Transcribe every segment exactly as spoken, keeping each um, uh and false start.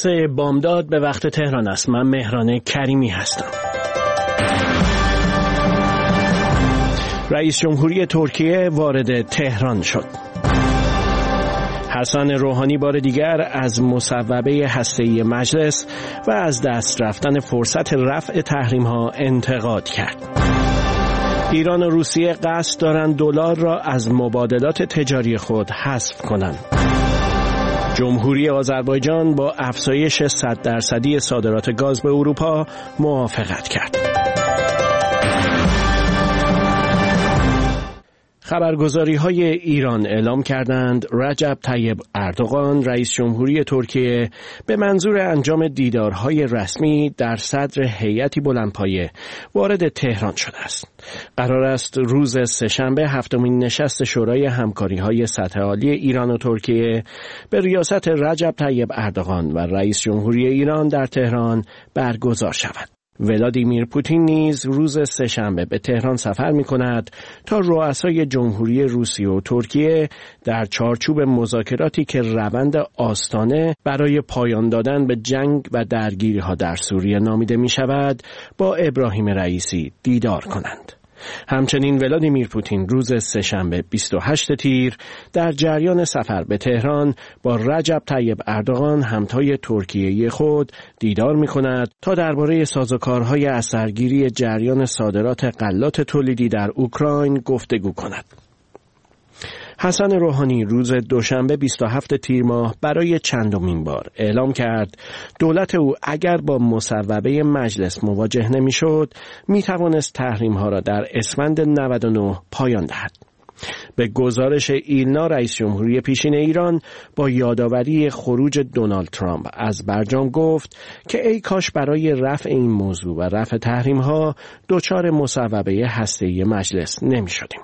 سه بامداد به وقت تهران است. من مهران کریمی هستم. رئیس جمهوری ترکیه وارد تهران شد. حسن روحانی بار دیگر از مصوبه هسته‌ای مجلس و از دست رفتن فرصت رفع تحریم‌ها انتقاد کرد. ایران و روسیه قصد دارند دلار را از مبادلات تجاری خود حذف کنند. جمهوری آذربایجان با افزایش صد درصدی صادرات گاز به اروپا موافقت کرد. خبرگزاری‌های ایران اعلام کردند رجب طیب اردوغان رئیس جمهوری ترکیه به منظور انجام دیدارهای رسمی در صدر هیئتی بلندپایه وارد تهران شده است. قرار است روز سه‌شنبه هفتمین نشست شورای همکاری‌های سطح عالی ایران و ترکیه به ریاست رجب طیب اردوغان و رئیس جمهوری ایران در تهران برگزار شود. ولادیمیر پوتین نیز روز سه‌شنبه به تهران سفر می‌کند تا رؤسای جمهوری روسیه و ترکیه در چارچوب مذاکراتی که روند آستانه برای پایان دادن به جنگ و درگیری‌ها در سوریه نامیده می‌شود با ابراهیم رئیسی دیدار کنند. همچنین ولادیمیر پوتین روز سه‌شنبه بیست و هشتم تیر در جریان سفر به تهران با رجب طیب اردوغان همتای ترکیه خود دیدار می‌کند تا درباره سازوکارهای اثرگیری جریان صادرات غلات تولیدی در اوکراین گفتگو کند. حسن روحانی روز دوشنبه بیست و هفتم تیر ماه برای چندمین بار اعلام کرد دولت او اگر با مصوبه مجلس مواجه نمی‌شد می‌توانست تحریم‌ها را در اسفند نود و نه پایان دهد. به گزارش ایلنا رئیس جمهوری پیشین ایران با یادآوری خروج دونالد ترامپ از برجام گفت که ای کاش برای رفع این موضوع و رفع تحریم‌ها دچار مصوبه هسته‌ای مجلس نمی‌شدیم.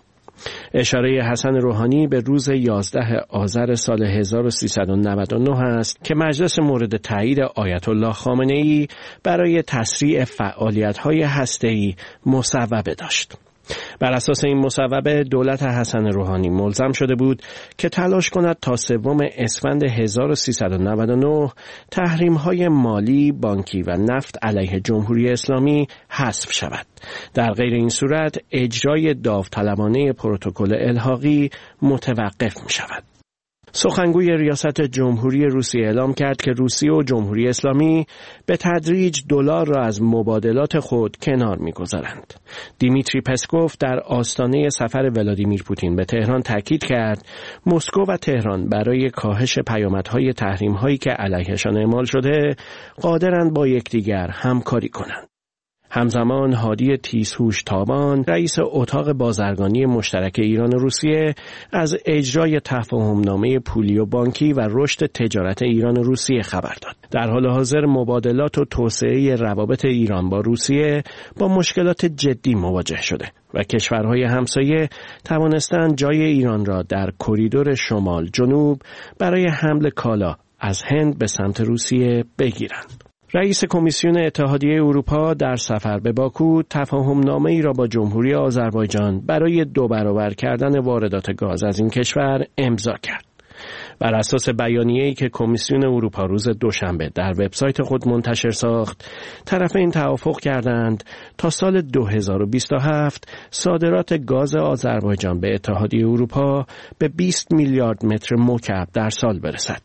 اشاره حسن روحانی به روز یازدهم آذر سال هزار و سیصد و نود و نه است که مجلس مورد تایید آیت الله خامنه‌ای برای تسریع فعالیت‌های هسته‌ای مصوبه داشت. بر اساس این مصوبه دولت حسن روحانی ملزم شده بود که تلاش کند تا سوم اسفند هزار و سیصد و نود و نه تحریم‌های مالی، بانکی و نفت علیه جمهوری اسلامی حذف شود. در غیر این صورت اجرای داوطلبانه پروتکل الحاقی متوقف می‌شود. سخنگوی ریاست جمهوری روسیه اعلام کرد که روسیه و جمهوری اسلامی به تدریج دلار را از مبادلات خود کنار می‌گذارند. دیمیتری پسکوف در آستانه سفر ولادیمیر پوتین به تهران تاکید کرد مسکو و تهران برای کاهش پیامدهای تحریم‌هایی که علیهشان اعمال شده قادرند با یکدیگر همکاری کنند. همزمان هادی تیزهوش تابان رئیس اتاق بازرگانی مشترک ایران و روسیه از اجرای تفاهمنامه پولی و بانکی و رشد تجارت ایران و روسیه خبر داد. در حال حاضر مبادلات و توسعه روابط ایران با روسیه با مشکلات جدی مواجه شده و کشورهای همسایه توانستند جای ایران را در کریدور شمال جنوب برای حمل کالا از هند به سمت روسیه بگیرند. رئیس کمیسیون اتحادیه اروپا در سفر به باکو تفاهمنامه‌ای را با جمهوری آذربایجان برای دو برابر کردن واردات گاز از این کشور امضا کرد. بر اساس بیانیه‌ای که کمیسیون اروپا روز دوشنبه در وبسایت خود منتشر ساخت، طرفین توافق کردند تا سال دو هزار و بیست و هفت صادرات گاز آذربایجان به اتحادیه اروپا به بیست میلیارد متر مکعب در سال برسد.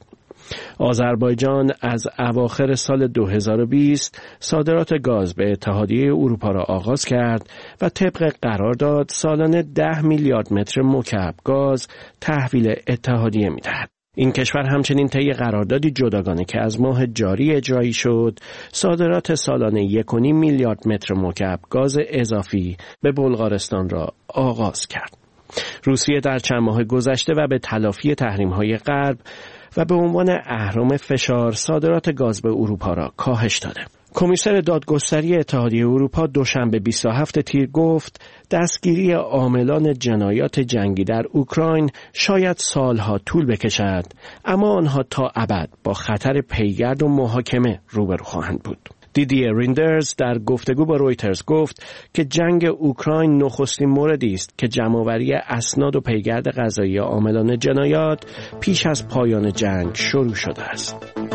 آذربایجان از اواخر سال دو هزار و بیست صادرات گاز به اتحادیه اروپا را آغاز کرد و طبق قرارداد سالانه ده میلیارد متر مکعب گاز تحویل اتحادیه می‌دهد. این کشور همچنین طی قراردادی جداگانه که از ماه جاری اجرایی شد، صادرات سالانه یک و نیم میلیارد متر مکعب گاز اضافی به بلغارستان را آغاز کرد. روسیه در چند ماه گذشته و به تلافی تحریم‌های غرب و به عنوان اهرم فشار صادرات گاز به اروپا را کاهش داده. کمیسر دادگستری اتحادیه اروپا دوشنبه بیست و هفتم تیر گفت دستگیری عاملان جنایات جنگی در اوکراین شاید سالها طول بکشد، اما آنها تا ابد با خطر پیگرد و محاکمه روبرو خواهند بود. دیدیه ریندرز در گفتگو با رویترز گفت که جنگ اوکراین نخستین موردی است که جمع‌آوری اسناد و پیگرد قضایی عاملان جنایات پیش از پایان جنگ شروع شده است.